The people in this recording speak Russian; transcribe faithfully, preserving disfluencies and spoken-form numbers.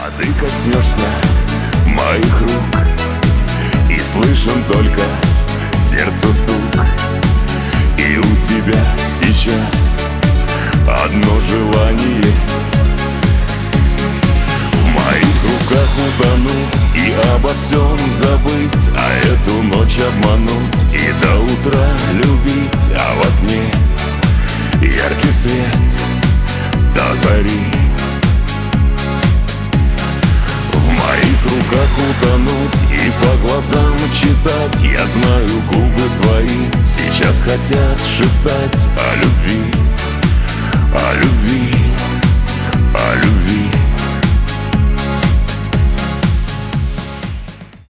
А ты коснешься моих рук, и слышен только сердце стук. И у тебя сейчас одно желание: в моих руках утонуть и обо всем забыть, а эту ночь обмануть и до утра любить. А во тьме яркий свет до зари. В моих руках утонуть и по глазам читать. Я знаю, губы твои сейчас хотят шептать о любви, о любви.